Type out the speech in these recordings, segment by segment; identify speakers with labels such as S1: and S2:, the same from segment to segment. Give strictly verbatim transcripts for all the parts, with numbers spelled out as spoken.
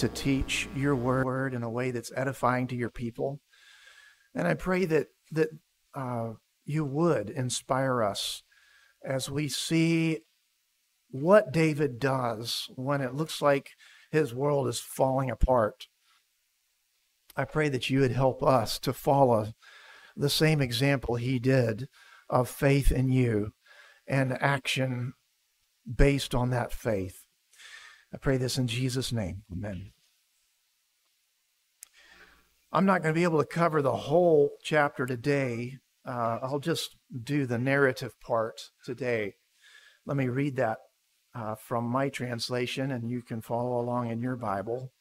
S1: to teach your word in a way that's edifying to your people. And I pray that that uh, you would inspire us as we see what David does when it looks like his world is falling apart. I pray that you would help us to follow the same example he did of faith in you and action based on that faith. I pray this in Jesus' name. Amen. I'm not going to be able to cover the whole chapter today. Uh, I'll just do the narrative part today. Let me read that uh, from my translation, and you can follow along in your Bible.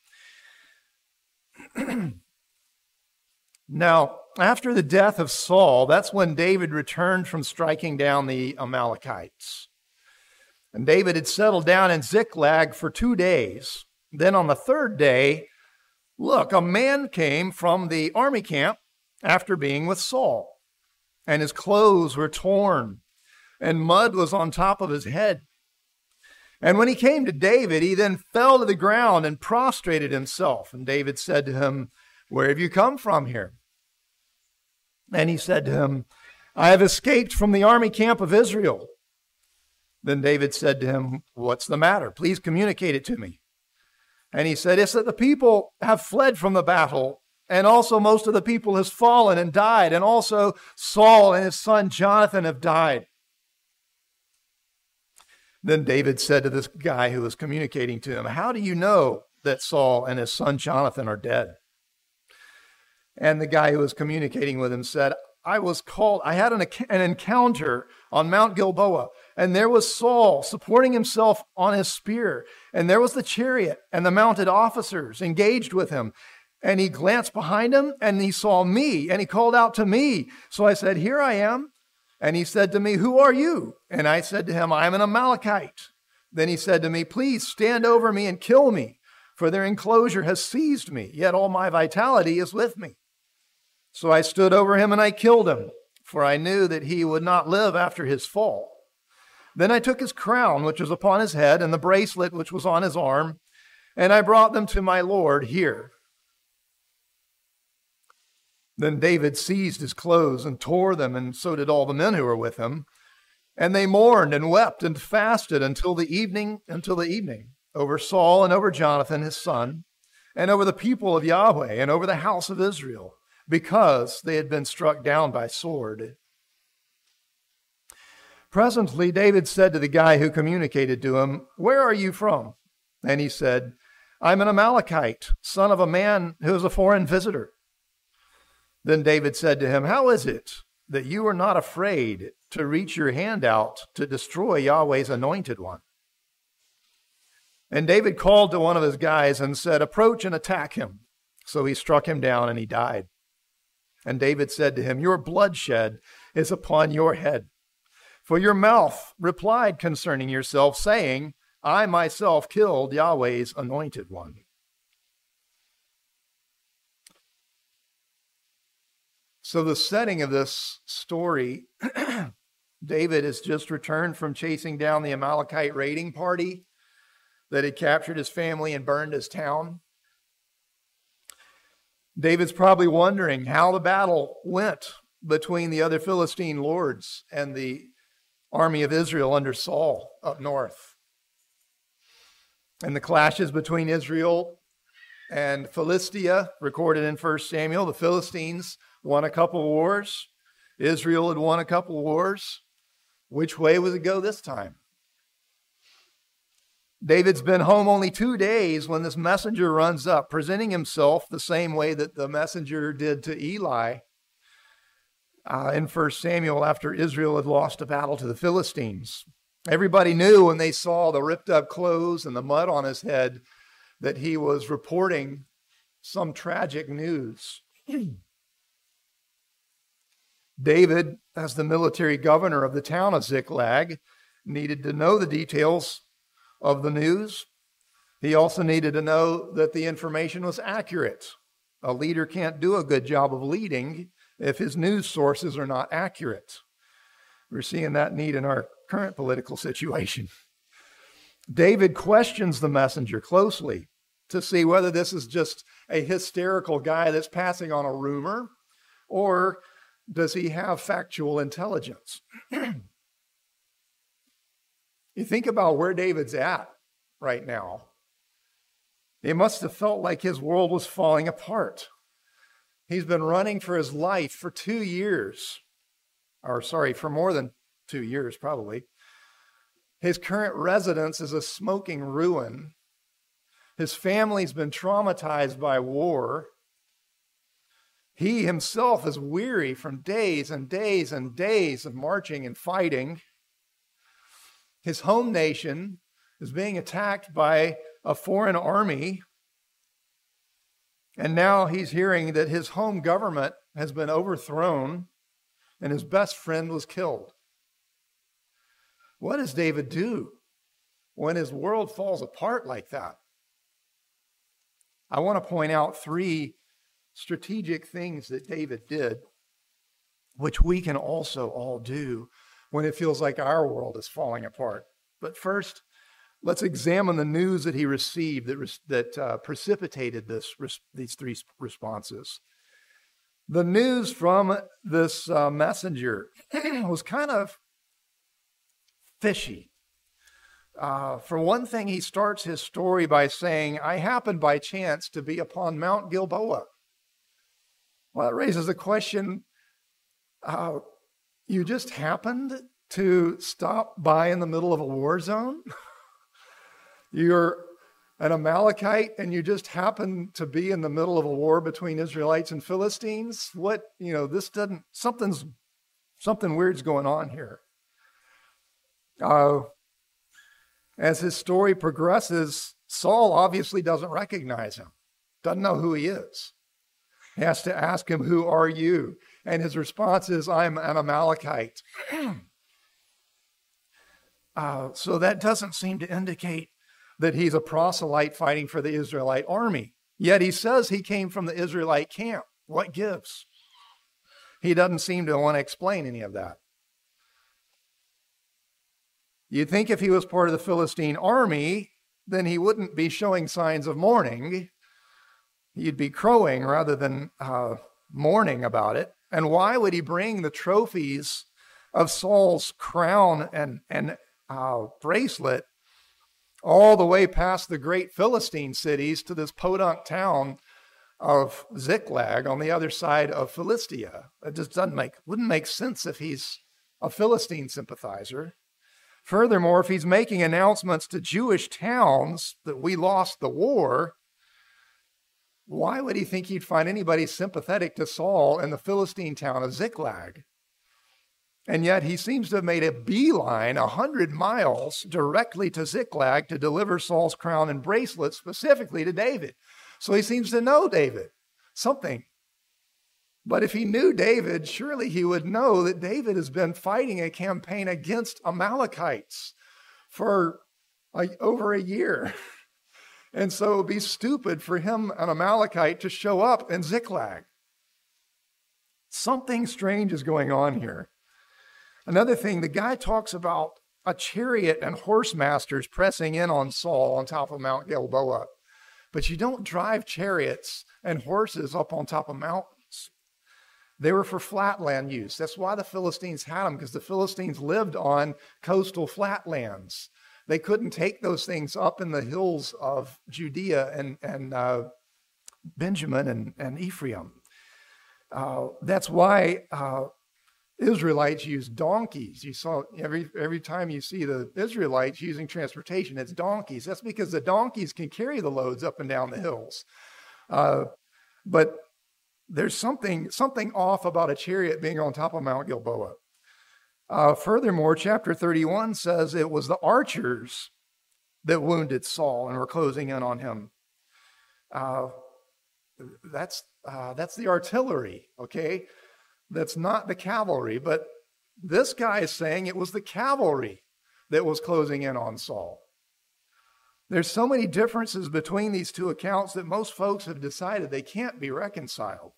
S1: Now, after the death of Saul, that's when David returned from striking down the Amalekites. And David had settled down in Ziklag for two days. Then on the third day, look, a man came from the army camp after being with Saul, and his clothes were torn, and mud was on top of his head. And when he came to David, he then fell to the ground and prostrated himself. And David said to him, "Where have you come from here?" And he said to him, "I have escaped from the army camp of Israel." Then David said to him, "What's the matter? Please communicate it to me." And he said, "It's that the people have fled from the battle, and also most of the people has fallen and died, and also Saul and his son Jonathan have died." Then David said to this guy who was communicating to him, "How do you know that Saul and his son Jonathan are dead?" And the guy who was communicating with him said, I was called, I had an, an encounter on Mount Gilboa, and there was Saul supporting himself on his spear, and there was the chariot and the mounted officers engaged with him. And he glanced behind him, and he saw me, and he called out to me. So I said, "Here I am." And he said to me, "Who are you?" And I said to him, "I am an Amalekite." Then he said to me, "Please stand over me and kill me, for their enclosure has seized me, yet all my vitality is with me." So I stood over him and I killed him, for I knew that he would not live after his fall. Then I took his crown, which was upon his head, and the bracelet, which was on his arm, and I brought them to my Lord here. Then David seized his clothes and tore them, and so did all the men who were with him. And they mourned and wept and fasted until the evening, until the evening, over Saul and over Jonathan his son, and over the people of Yahweh and over the house of Israel, because they had been struck down by sword. Presently, David said to the guy who communicated to him, "Where are you from?" And he said, "I'm an Amalekite, son of a man who is a foreign visitor." Then David said to him, "How is it that you are not afraid to reach your hand out to destroy Yahweh's anointed one?" And David called to one of his guys and said, "Approach and attack him." So he struck him down and he died. And David said to him, "Your bloodshed is upon your head. For your mouth replied concerning yourself, saying, 'I myself killed Yahweh's anointed one.'" So the setting of this story, David has just returned from chasing down the Amalekite raiding party that had captured his family and burned his town. David's probably wondering how the battle went between the other Philistine lords and the army of Israel under Saul up north. And the clashes between Israel and Philistia, recorded in First Samuel. The Philistines won a couple wars. Israel had won a couple wars. Which way would it go this time? David's been home only two days when this messenger runs up, presenting himself the same way that the messenger did to Eli uh, in First Samuel after Israel had lost a battle to the Philistines. Everybody knew when they saw the ripped up clothes and the mud on his head that he was reporting some tragic news. David, as the military governor of the town of Ziklag, needed to know the details of the news. He also needed to know that the information was accurate. A leader can't do a good job of leading if his news sources are not accurate. We're seeing that need in our current political situation. David questions the messenger closely, to see whether this is just a hysterical guy that's passing on a rumor, or does he have factual intelligence? You think about where David's at right now. It must have felt like his world was falling apart. He's been running for his life for two years, or sorry, for more than two years probably. His current residence is a smoking ruin. His family's been traumatized by war. He himself is weary from days and days and days of marching and fighting. His home nation is being attacked by a foreign army. And now he's hearing that his home government has been overthrown and his best friend was killed. What does David do when his world falls apart like that? I want to point out three strategic things that David did, which we can also all do when it feels like our world is falling apart. But first, let's examine the news that he received that, res- that uh, precipitated this, res- these three responses. The news from this uh, messenger was kind of fishy. Uh, for one thing, he starts his story by saying, I happened by chance to be upon Mount Gilboa. Well, it raises a question. Uh, you just happened to stop by in the middle of a war zone? You're an Amalekite and you just happen to be in the middle of a war between Israelites and Philistines? What, you know, this doesn't, something's, something weird's going on here. Uh, as his story progresses, Saul obviously doesn't recognize him, doesn't know who he is. He has to ask him, who are you? And his response is, I'm an Amalekite. uh, so that doesn't seem to indicate that he's a proselyte fighting for the Israelite army. Yet he says he came from the Israelite camp. What gives? He doesn't seem to want to explain any of that. You'd think if he was part of the Philistine army, then he wouldn't be showing signs of mourning. He'd be crowing rather than uh, mourning about it. And why would he bring the trophies of Saul's crown and, and uh, bracelet all the way past the great Philistine cities to this podunk town of Ziklag on the other side of Philistia? It just doesn't make, wouldn't make sense if he's a Philistine sympathizer. Furthermore, if he's making announcements to Jewish towns that we lost the war, why would he think he'd find anybody sympathetic to Saul in the Philistine town of Ziklag? And yet he seems to have made a beeline a hundred miles directly to Ziklag to deliver Saul's crown and bracelet specifically to David. So he seems to know David, something. But if he knew David, surely he would know that David has been fighting a campaign against Amalekites for like over a year. And so it would be stupid for him, an Amalekite, to show up in Ziklag. Something strange is going on here. Another thing, the guy talks about a chariot and horse masters pressing in on Saul on top of Mount Gilboa. But you don't drive chariots and horses up on top of mountains. They were for flatland use. That's why the Philistines had them, because the Philistines lived on coastal flatlands. They couldn't take those things up in the hills of Judea and, and uh, Benjamin and, and Ephraim. Uh, that's why uh, Israelites used donkeys. You saw every every time you see the Israelites using transportation, it's donkeys. That's because the donkeys can carry the loads up and down the hills. Uh, but there's something something off about a chariot being on top of Mount Gilboa. Uh, furthermore, chapter thirty-one says it was the archers that wounded Saul and were closing in on him. Uh, that's uh, that's the artillery, okay? That's not the cavalry, but this guy is saying it was the cavalry that was closing in on Saul. There's so many differences between these two accounts that most folks have decided they can't be reconciled.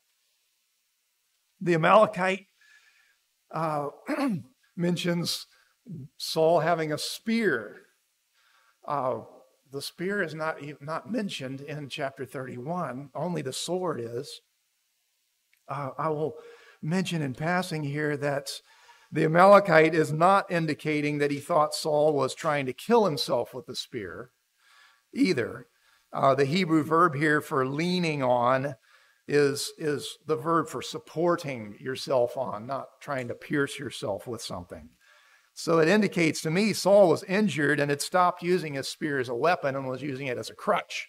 S1: The Amalekite uh, mentions Saul having a spear. Uh, the spear is not, not mentioned in chapter thirty-one. Only the sword is. Uh, I will mention in passing here that the Amalekite is not indicating that he thought Saul was trying to kill himself with the spear either. Uh, the Hebrew verb here for leaning on is, is the verb for supporting yourself on, not trying to pierce yourself with something. So it indicates to me Saul was injured and had stopped using his spear as a weapon and was using it as a crutch.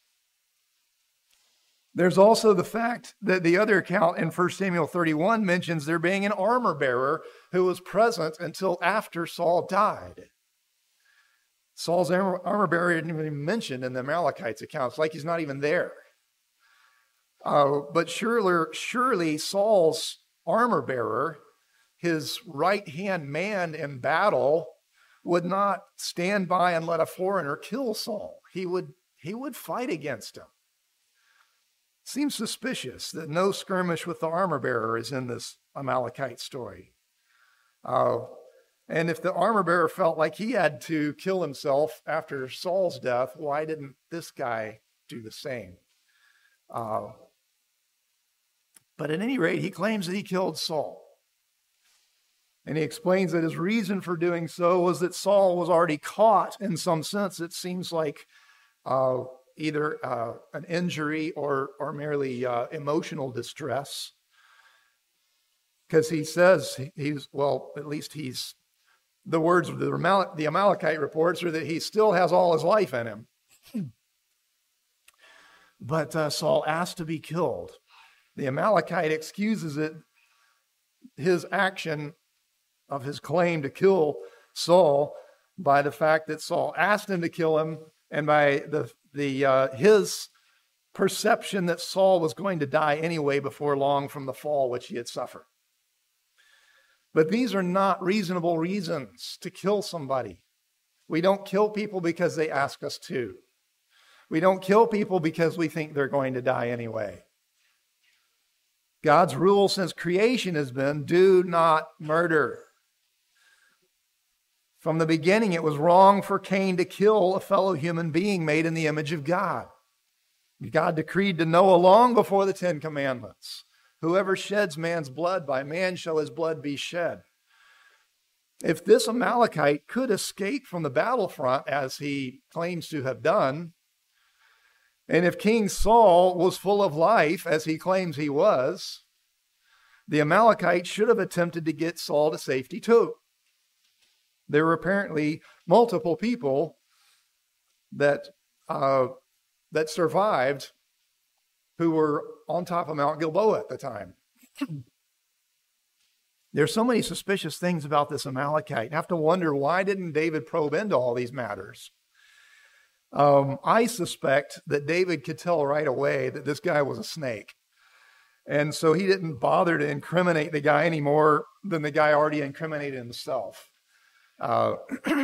S1: There's also the fact that the other account in First Samuel thirty-one mentions there being an armor bearer who was present until after Saul died. Saul's armor bearer isn't even mentioned in the Amalekites' accounts, like he's not even there. Uh, but surely, surely Saul's armor bearer, his right-hand man in battle, would not stand by and let a foreigner kill Saul. He would, he would fight against him. Seems suspicious that no skirmish with the armor bearer is in this Amalekite story. Uh, and if the armor bearer felt like he had to kill himself after Saul's death, why didn't this guy do the same? Uh, but at any rate, he claims that he killed Saul. And he explains that his reason for doing so was that Saul was already caught in some sense. It seems like uh, either uh, an injury or, or merely uh, emotional distress. Because he says he's, well, at least he's, the words of the, Amal- the Amalekite reports are that he still has all his life in him. But uh, Saul asked to be killed. The Amalekite excuses it, his action of his claim to kill Saul, by the fact that Saul asked him to kill him, and by the the uh, his perception that Saul was going to die anyway before long from the fall which he had suffered. But these are not reasonable reasons to kill somebody. We don't kill people because they ask us to. We don't kill people because we think they're going to die anyway. God's rule since creation has been, do not murder. From the beginning, it was wrong for Cain to kill a fellow human being made in the image of God. God decreed to Noah long before the Ten Commandments, whoever sheds man's blood, by man shall his blood be shed. If this Amalekite could escape from the battlefront, as he claims to have done, and if King Saul was full of life, as he claims he was, the Amalekite should have attempted to get Saul to safety too. There were apparently multiple people that uh, that survived who were on top of Mount Gilboa at the time. There's so many suspicious things about this Amalekite. You have to wonder, why didn't David probe into all these matters? Um, I suspect that David could tell right away that this guy was a snake. And so he didn't bother to incriminate the guy any more than the guy already incriminated himself. Uh,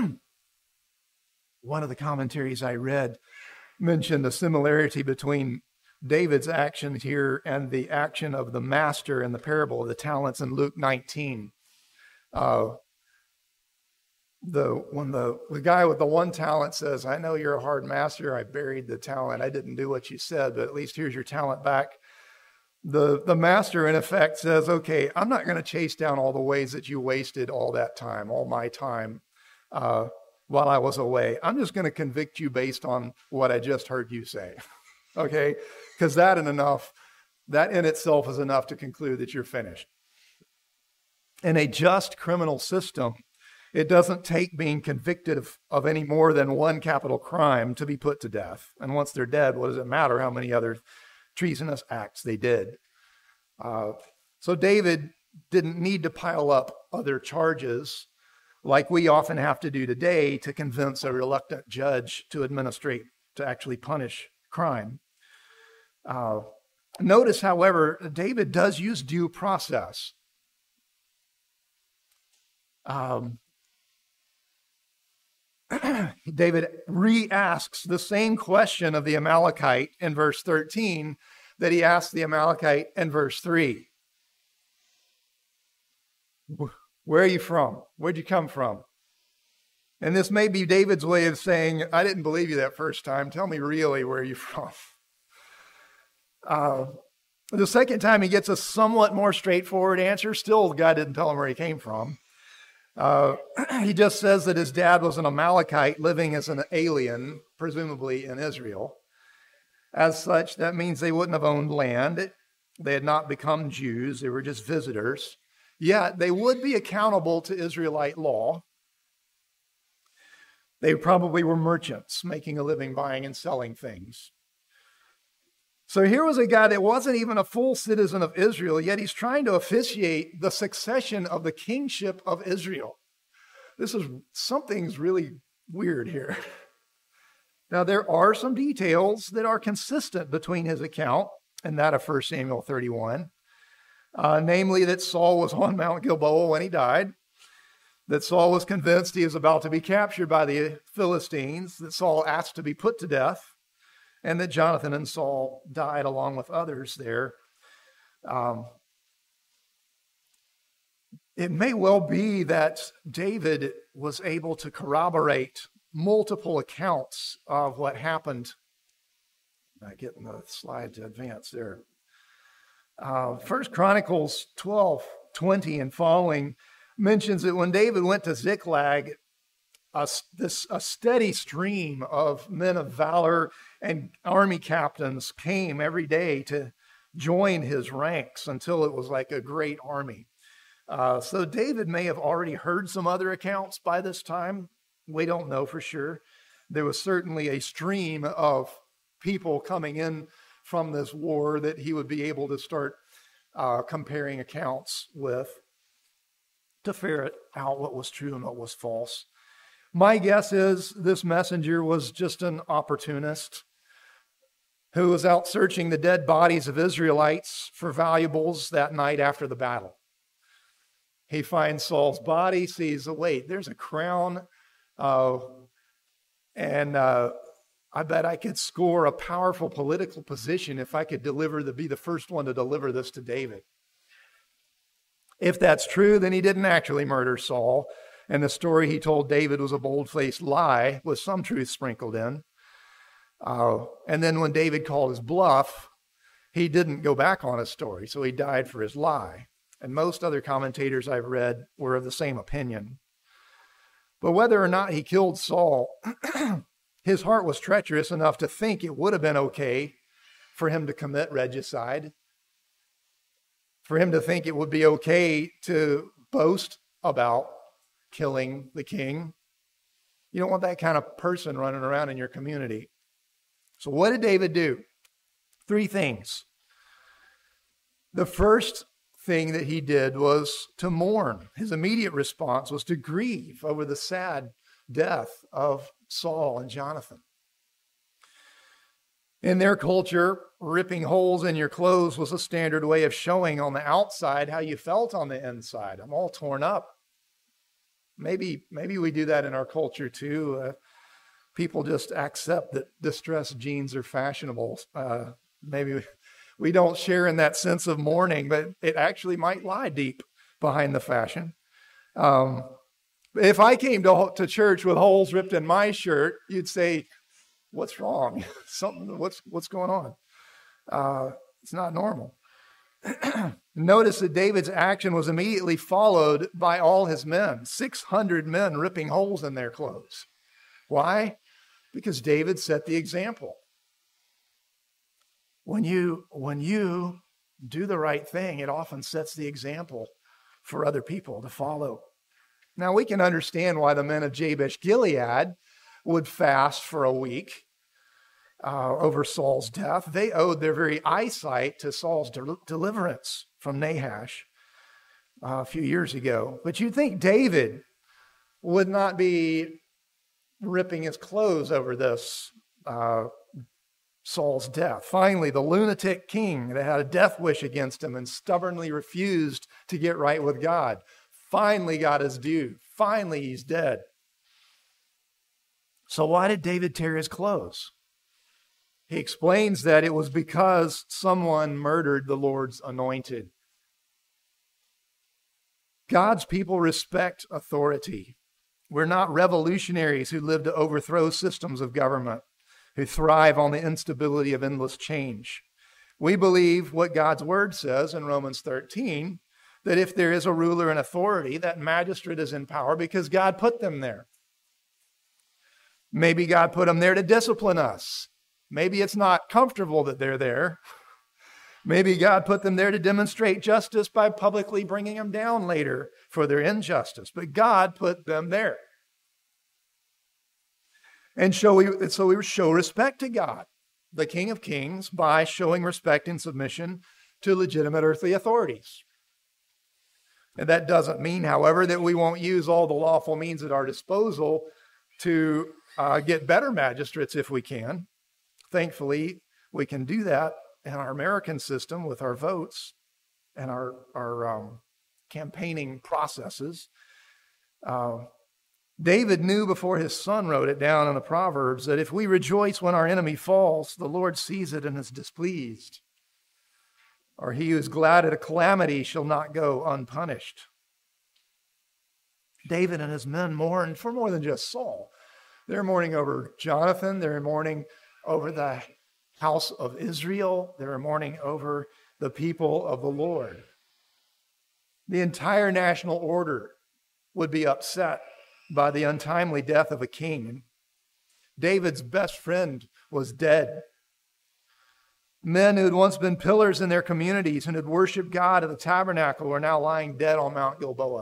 S1: one of the commentaries I read mentioned a similarity between David's action here and the action of the master in the parable of the talents in Luke nineteen. Uh, the when the, the guy with the one talent says, I know you're a hard master, I buried the talent, I didn't do what you said, but at least here's your talent back. The, the master, in effect, says, okay, I'm not going to chase down all the ways that you wasted all that time, all my time, uh, while I was away. I'm just going to convict you based on what I just heard you say, okay? Because that in enough, that in itself is enough to conclude that you're finished. In a just criminal system, it doesn't take being convicted of, of any more than one capital crime to be put to death. And once they're dead, what does it matter how many other treasonous acts they did? Uh, so David didn't need to pile up other charges like we often have to do today to convince a reluctant judge to administrate, to actually punish crime. Uh, notice, however, David does use due process. Um, David re-asks the same question of the Amalekite in verse thirteen that he asked the Amalekite in verse three. Where are you from? Where'd you come from? And this may be David's way of saying, I didn't believe you that first time. Tell me really where you're from. Uh, the second time he gets a somewhat more straightforward answer. Still, God didn't tell him where he came from. Uh, he just says that his dad was an Amalekite living as an alien, presumably in Israel. As such, that means they wouldn't have owned land. They had not become Jews. They were just visitors. Yet they would be accountable to Israelite law. They probably were merchants making a living buying and selling things. So here was a guy that wasn't even a full citizen of Israel, yet he's trying to officiate the succession of the kingship of Israel. This is, something's really weird here. Now, there are some details that are consistent between his account and that of First Samuel thirty-one, uh, namely that Saul was on Mount Gilboa when he died, that Saul was convinced he was about to be captured by the Philistines, that Saul asked to be put to death, and that Jonathan and Saul died along with others there. Um, it may well be that David was able to corroborate multiple accounts of what happened. Not getting the slide to advance there. Uh, First Chronicles twelve twenty and following mentions that when David went to Ziklag, a, this, a steady stream of men of valor and army captains came every day to join his ranks until it was like a great army. Uh, so David may have already heard some other accounts by this time. We don't know for sure. There was certainly a stream of people coming in from this war that he would be able to start uh, comparing accounts with to ferret out what was true and what was false. My guess is this messenger was just an opportunist who was out searching the dead bodies of Israelites for valuables that night after the battle. He finds Saul's body, sees, oh, wait, there's a crown, uh, and uh, I bet I could score a powerful political position if I could deliver the, be the first one to deliver this to David. If that's true, then he didn't actually murder Saul, and the story he told David was a bold-faced lie with some truth sprinkled in. Uh, and then when David called his bluff, he didn't go back on his story, so he died for his lie. And most other commentators I've read were of the same opinion. But whether or not he killed Saul, his heart was treacherous enough to think it would have been okay for him to commit regicide, for him to think it would be okay to boast about killing the king. You don't want that kind of person running around in your community. So what did David do? Three things. The first thing that he did was to mourn. His immediate response was to grieve over the sad death of Saul and Jonathan. In their culture, ripping holes in your clothes was a standard way of showing on the outside how you felt on the inside. I'm all torn up. Maybe, maybe we do that in our culture too. Uh, people just accept that distressed jeans are fashionable. Uh, maybe we, we don't share in that sense of mourning, but it actually might lie deep behind the fashion. Um, if I came to, to church with holes ripped in my shirt, you'd say, what's wrong? Something, what's, what's going on? Uh, it's not normal. Notice that David's action was immediately followed by all his men, six hundred men ripping holes in their clothes. Why? Because David set the example. When you, when you do the right thing, it often sets the example for other people to follow. Now, we can understand why the men of Jabesh Gilead would fast for a week uh, over Saul's death. They owed their very eyesight to Saul's de- deliverance from Nahash uh, a few years ago. But you'd think David would not be ripping his clothes over this uh, Saul's death. Finally, the lunatic king that had a death wish against him and stubbornly refused to get right with God finally got his due. Finally, he's dead. So why did David tear his clothes? He explains that it was because someone murdered the Lord's anointed. God's people respect authority. We're not revolutionaries who live to overthrow systems of government, who thrive on the instability of endless change. We believe what God's word says in Romans thirteen, that if there is a ruler and authority, that magistrate is in power because God put them there. Maybe God put them there to discipline us. Maybe it's not comfortable that they're there. Maybe God put them there to demonstrate justice by publicly bringing them down later for their injustice. But God put them there. And so we, so we show respect to God, the King of Kings, by showing respect and submission to legitimate earthly authorities. And that doesn't mean, however, that we won't use all the lawful means at our disposal to uh, get better magistrates if we can. Thankfully, we can do that in our American system with our votes and our, our um, campaigning processes. Uh, David knew before his son wrote it down in the Proverbs that if we rejoice when our enemy falls, the Lord sees it and is displeased. Or he who is glad at a calamity shall not go unpunished. David and his men mourned for more than just Saul. They're mourning over Jonathan. They're mourning over the house of Israel. They're mourning over the people of the Lord. The entire national order would be upset by the untimely death of a king. David's best friend was dead. Men who had once been pillars in their communities and had worshiped God at the tabernacle were now lying dead on Mount Gilboa.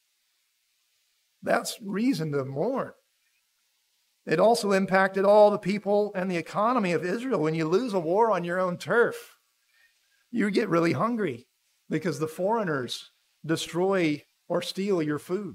S1: That's reason to mourn. It also impacted all the people and the economy of Israel. When you lose a war on your own turf, you get really hungry because the foreigners destroy or steal your food.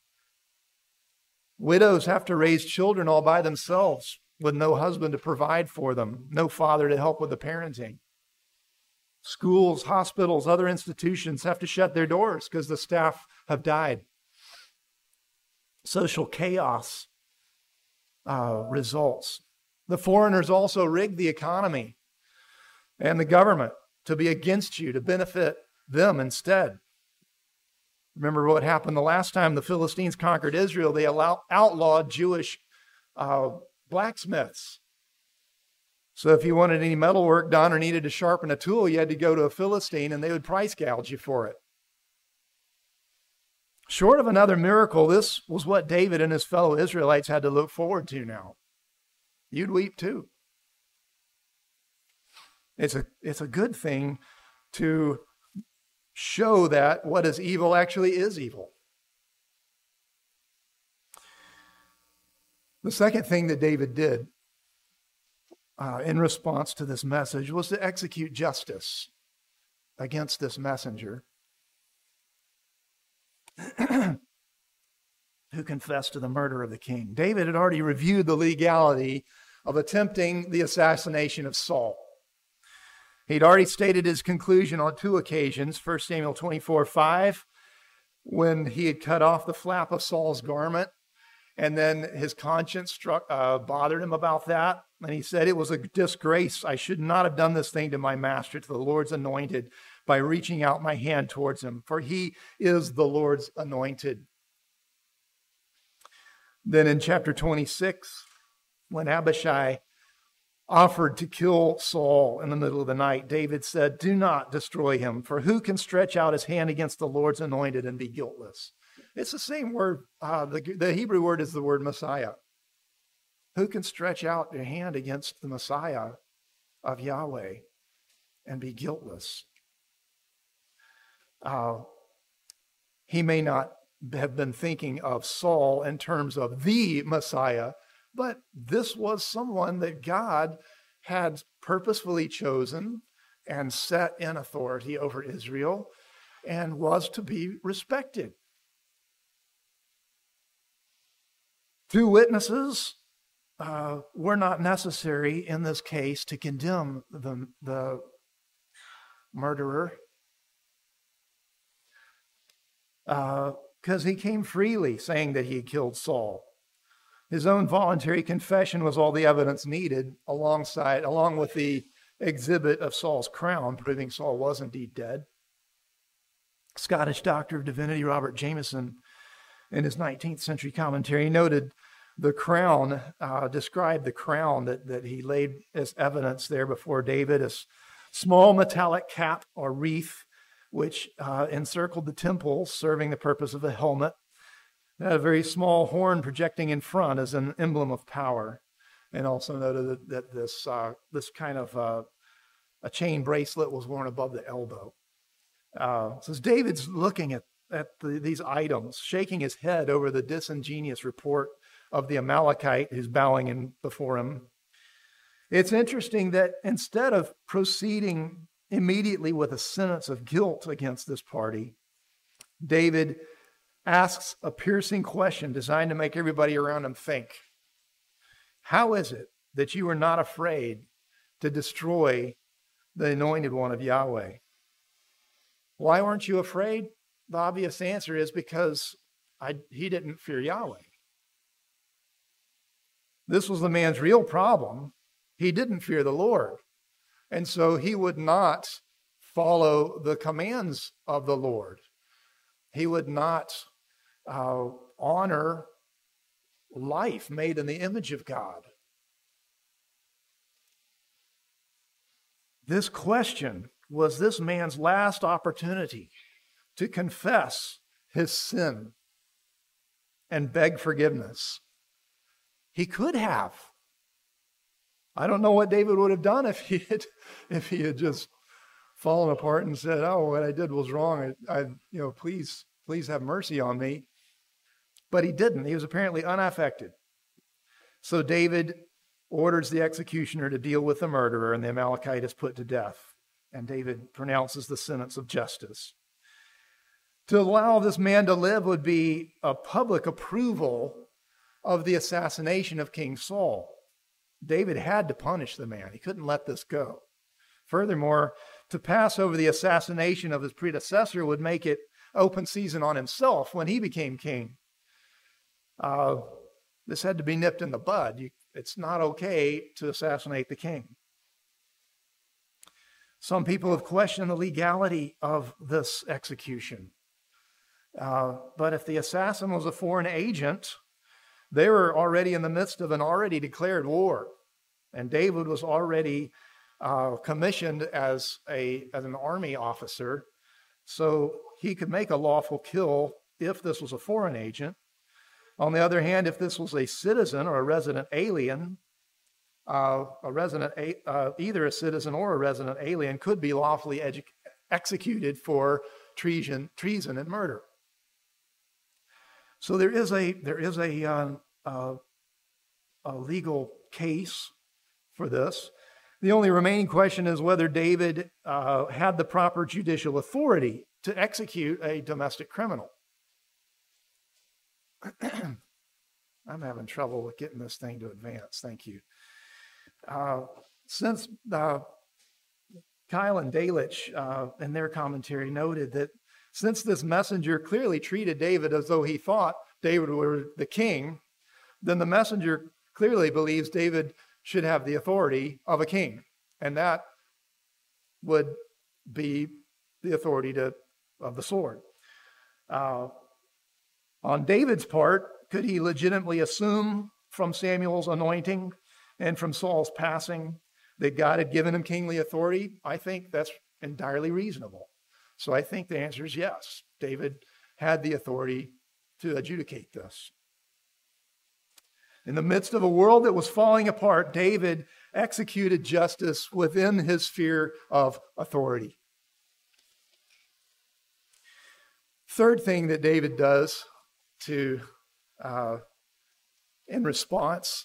S1: Widows have to raise children all by themselves with no husband to provide for them, no father to help with the parenting. Schools, hospitals, other institutions have to shut their doors because the staff have died. Social chaos uh, results. The foreigners also rigged the economy and the government to be against you, to benefit them instead. Remember what happened the last time the Philistines conquered Israel? They allow, outlawed Jewish uh, blacksmiths. So if you wanted any metal work done or needed to sharpen a tool, you had to go to a Philistine and they would price gouge you for it. Short of another miracle, this was what David and his fellow Israelites had to look forward to now. You'd weep too. It's a, it's a good thing to show that what is evil actually is evil. The second thing that David did uh, in response to this message was to execute justice against this messenger who confessed to the murder of the king. David had already reviewed the legality of attempting the assassination of Saul. He'd already stated his conclusion on two occasions, First Samuel twenty-four five, when he had cut off the flap of Saul's garment, and then his conscience struck, uh, bothered him about that. And he said, it was a disgrace. I should not have done this thing to my master, to the Lord's anointed, by reaching out my hand towards him, for he is the Lord's anointed. Then in chapter twenty-six, when Abishai offered to kill Saul in the middle of the night, David said, do not destroy him, for who can stretch out his hand against the Lord's anointed and be guiltless? It's the same word. Uh, the, the Hebrew word is the word Messiah. Who can stretch out your hand against the Messiah of Yahweh and be guiltless? Uh, he may not have been thinking of Saul in terms of the Messiah, but this was someone that God had purposefully chosen and set in authority over Israel and was to be respected. Two witnesses uh, were not necessary in this case to condemn the, the murderer because uh, he came freely saying that he had killed Saul. His own voluntary confession was all the evidence needed alongside, along with the exhibit of Saul's crown, proving Saul was indeed dead. Scottish doctor of divinity Robert Jameson in his nineteenth century commentary. He noted the crown, uh, described the crown that, that he laid as evidence there before David, as small metallic cap or wreath, which uh, encircled the temple, serving the purpose of a helmet. It had a very small horn projecting in front as an emblem of power. And also noted that, that this uh, this kind of uh, a chain bracelet was worn above the elbow. Uh, so as David's looking at, at the, these items, shaking his head over the disingenuous report of the Amalekite who's bowing in before him, it's interesting that instead of proceeding immediately with a sentence of guilt against this party, David asks a piercing question designed to make everybody around him think. How is it that you are not afraid to destroy the anointed one of Yahweh? Why weren't you afraid? The obvious answer is because I, he didn't fear Yahweh. This was the man's real problem. He didn't fear the Lord. And so he would not follow the commands of the Lord. He would not uh, honor life made in the image of God. This question was this man's last opportunity to confess his sin and beg forgiveness. He could have. I don't know what David would have done if he had, if he had just fallen apart and said, "Oh, what I did was wrong. I, I, you know, please, please have mercy on me." But he didn't. He was apparently unaffected. So David orders the executioner to deal with the murderer, and the Amalekite is put to death. And David pronounces the sentence of justice. To allow this man to live would be a public approval of the assassination of King Saul. David had to punish the man. He couldn't let this go. Furthermore, to pass over the assassination of his predecessor would make it open season on himself when he became king. Uh, this had to be nipped in the bud. You, it's not okay to assassinate the king. Some people have questioned the legality of this execution. Uh, but if the assassin was a foreign agent, they were already in the midst of an already declared war. And David was already uh, commissioned as, a, as an army officer. So he could make a lawful kill if this was a foreign agent. On the other hand, if this was a citizen or a resident alien, uh, a resident, uh, either a citizen or a resident alien could be lawfully edu- executed for treason, treason and murder. So there is a there is a, uh, uh, a legal case for this. The only remaining question is whether David uh, had the proper judicial authority to execute a domestic criminal. I'm having trouble with getting this thing to advance. Thank you. Uh, since uh, Kyle and Delitzsch, uh, in their commentary, noted that since this messenger clearly treated David as though he thought David were the king, then the messenger clearly believes David should have the authority of a king. And that would be the authority to, of the sword. Uh, on David's part, could he legitimately assume from Samuel's anointing and from Saul's passing that God had given him kingly authority? I think that's entirely reasonable. So I think the answer is yes. David had the authority to adjudicate this. In the midst of a world that was falling apart, David executed justice within his sphere of authority. Third thing that David does to, uh, in response,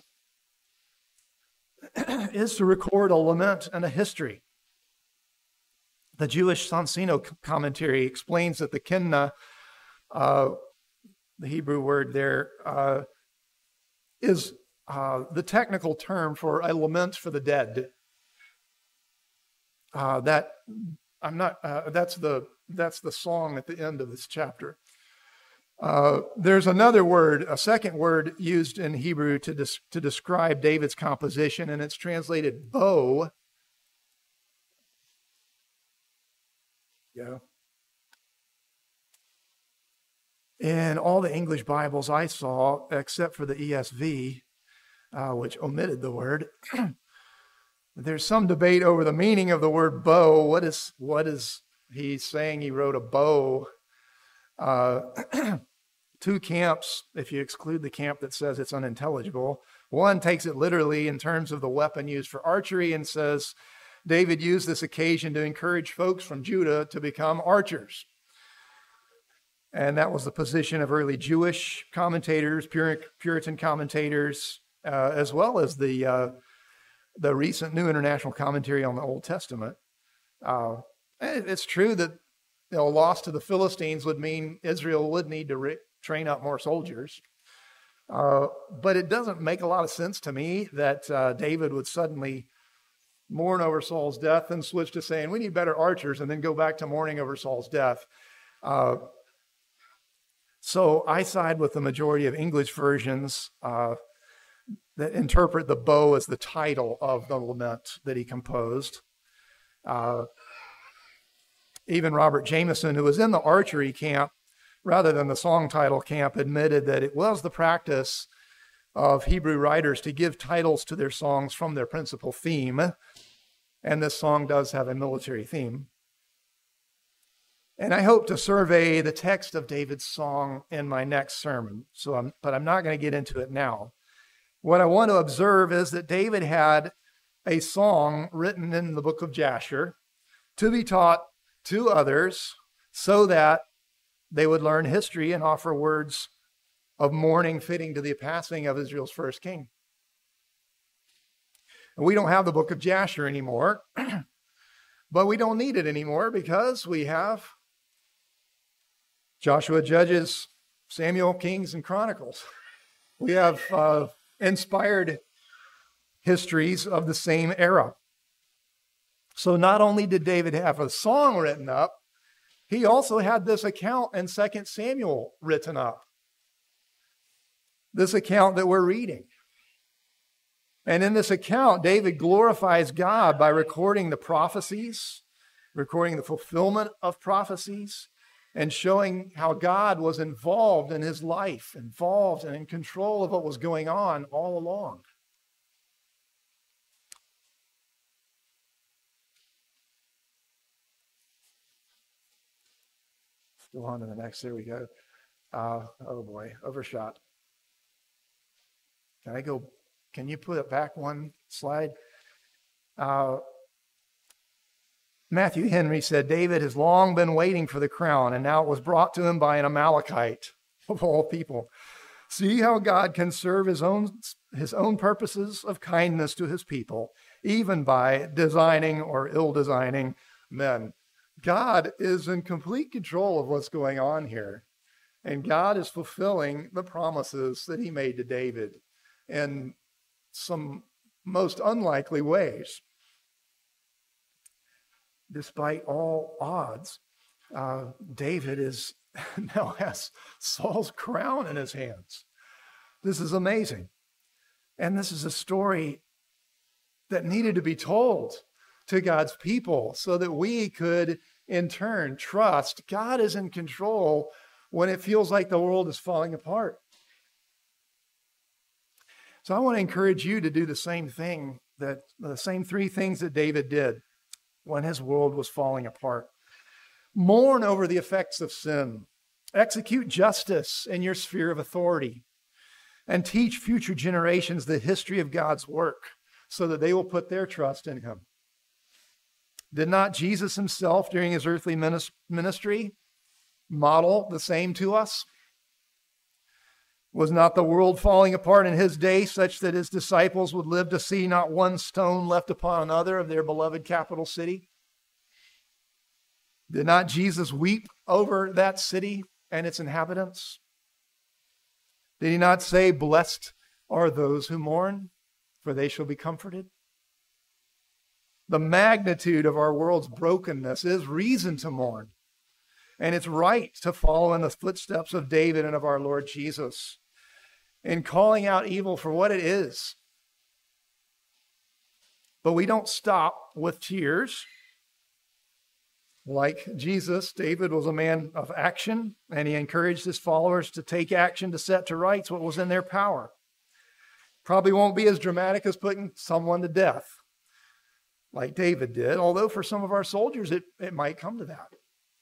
S1: is to record a lament and a history. The Jewish Sonsino commentary explains that the Kenna, uh, the Hebrew word there, uh, is uh, the technical term for a lament for the dead. Uh, that I'm not. Uh, that's the that's the song at the end of this chapter. Uh, there's another word, a second word used in Hebrew to des- to describe David's composition, and it's translated bow. Yeah. In all the English Bibles I saw, except for the E S V, uh, which omitted the word, there's some debate over the meaning of the word bow. What is what is he saying? He wrote a bow. Uh, two camps, if you exclude the camp that says it's unintelligible. One takes it literally in terms of the weapon used for archery and says David used this occasion to encourage folks from Judah to become archers. And that was the position of early Jewish commentators, Puritan commentators, uh, as well as the uh, the recent New International Commentary on the Old Testament. Uh, it's true that, you know, loss to the Philistines would mean Israel would need to re- train up more soldiers. Uh, but it doesn't make a lot of sense to me that uh, David would suddenly mourn over Saul's death and switch to saying, we need better archers, and then go back to mourning over Saul's death. Uh, So I side with the majority of English versions uh, that interpret the bow as the title of the lament that he composed. Uh, even Robert Jameson, who was in the archery camp rather than the song title camp, admitted that it was the practice of Hebrew writers to give titles to their songs from their principal theme. And this song does have a military theme. And I hope to survey the text of David's song in my next sermon, so I'm, but I'm not going to get into it now. What I want to observe is that David had a song written in the book of Jasher to be taught to others so that they would learn history and offer words of mourning fitting to the passing of Israel's first king. And we don't have the book of Jasher anymore, but we don't need it anymore because we have Joshua, Judges, Samuel, Kings, and Chronicles. We have uh, inspired histories of the same era. So not only did David have a song written up, he also had this account in Second Samuel written up. This account that we're reading. And in this account, David glorifies God by recording the prophecies, recording the fulfillment of prophecies, and showing how God was involved in his life, involved and in control of what was going on all along. Go on to the next. There we go. Uh, oh boy, overshot. Can I go? Can you put it back one slide? Uh, Matthew Henry said, David has long been waiting for the crown, and now it was brought to him by an Amalekite, of all people. See how God can serve his own, his own purposes of kindness to his people, even by designing or ill-designing men. God is in complete control of what's going on here, and God is fulfilling the promises that he made to David in some most unlikely ways. Despite all odds, uh, David is now has Saul's crown in his hands. This is amazing. And this is a story that needed to be told to God's people so that we could, in turn, trust God is in control when it feels like the world is falling apart. So I want to encourage you to do the same thing, that the same three things that David did when his world was falling apart. Mourn over the effects of sin. Execute justice in your sphere of authority. And teach future generations the history of God's work so that they will put their trust in him. Did not Jesus himself, during his earthly ministry, model the same to us? Was not the world falling apart in his day such that his disciples would live to see not one stone left upon another of their beloved capital city? Did not Jesus weep over that city and its inhabitants? Did he not say, blessed are those who mourn, for they shall be comforted? The magnitude of our world's brokenness is reason to mourn. And it's right to follow in the footsteps of David and of our Lord Jesus in calling out evil for what it is. But we don't stop with tears. Like Jesus, David was a man of action, and he encouraged his followers to take action to set to rights what was in their power. Probably won't be as dramatic as putting someone to death, like David did, although for some of our soldiers, it, it might come to that.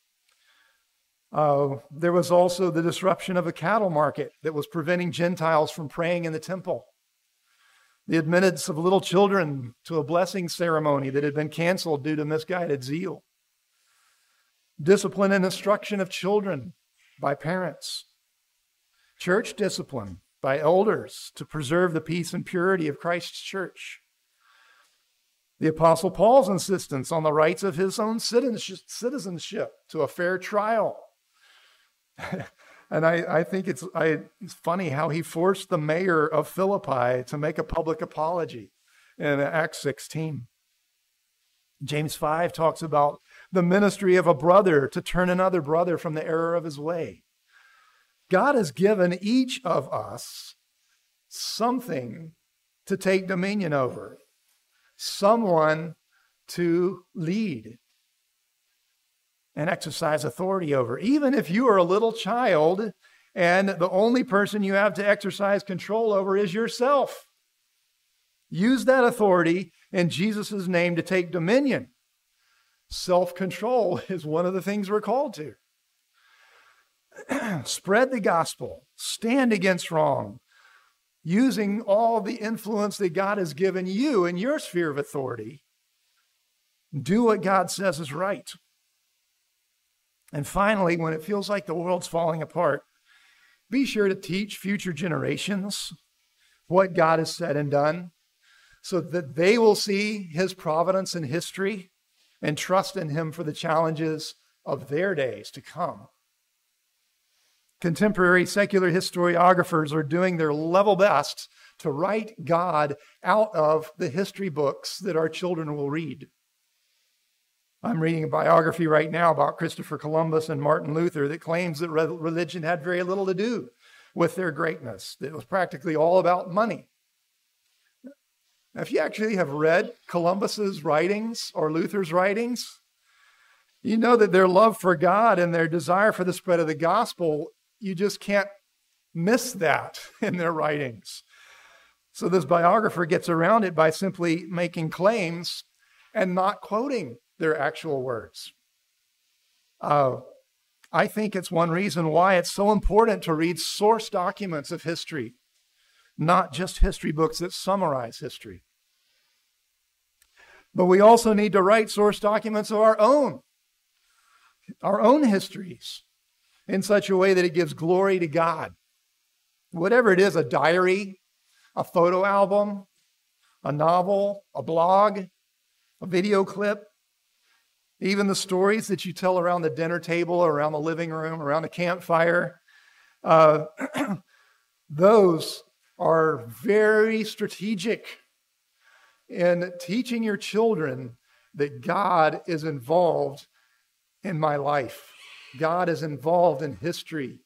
S1: Uh, there was also the disruption of a cattle market that was preventing Gentiles from praying in the temple. The admittance of little children to a blessing ceremony that had been canceled due to misguided zeal. Discipline and instruction of children by parents. Church discipline by elders to preserve the peace and purity of Christ's church. The Apostle Paul's insistence on the rights of his own citizenship to a fair trial. And I, I think it's, I, it's funny how he forced the mayor of Philippi to make a public apology in Acts sixteen. James five talks about the ministry of a brother to turn another brother from the error of his way. God has given each of us something to take dominion over, someone to lead and exercise authority over. Even if you are a little child and the only person you have to exercise control over is yourself, use that authority in Jesus' name to take dominion. Self-control is one of the things we're called to. Spread the gospel. Stand against wrong. Using all the influence that God has given you in your sphere of authority. Do what God says is right. And finally, when it feels like the world's falling apart, be sure to teach future generations what God has said and done so that they will see his providence in history and trust in him for the challenges of their days to come. Contemporary secular historiographers are doing their level best to write God out of the history books that our children will read. I'm reading a biography right now about Christopher Columbus and Martin Luther that claims that religion had very little to do with their greatness. It was practically all about money. Now, if you actually have read Columbus's writings or Luther's writings, you know that their love for God and their desire for the spread of the gospel, you just can't miss that in their writings. So this biographer gets around it by simply making claims and not quoting their actual words. Uh, I think it's one reason why it's so important to read source documents of history, not just history books that summarize history. But we also need to write source documents of our own, our own histories, in such a way that it gives glory to God. Whatever it is, a diary, a photo album, a novel, a blog, a video clip, even the stories that you tell around the dinner table, around the living room, around the campfire, uh, those are very strategic in teaching your children that God is involved in my life. God is involved in history.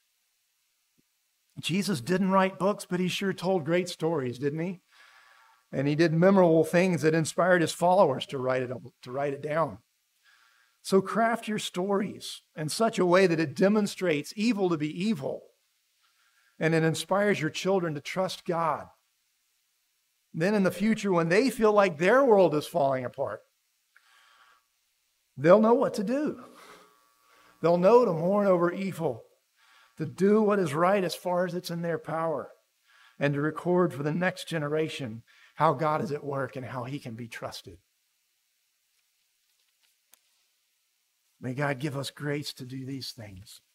S1: Jesus didn't write books, but he sure told great stories, didn't he? And he did memorable things that inspired his followers to write it, to write it down. So craft your stories in such a way that it demonstrates evil to be evil, and it inspires your children to trust God. Then in the future, when they feel like their world is falling apart, they'll know what to do. They'll know to mourn over evil, to do what is right as far as it's in their power, and to record for the next generation how God is at work and how he can be trusted. May God give us grace to do these things.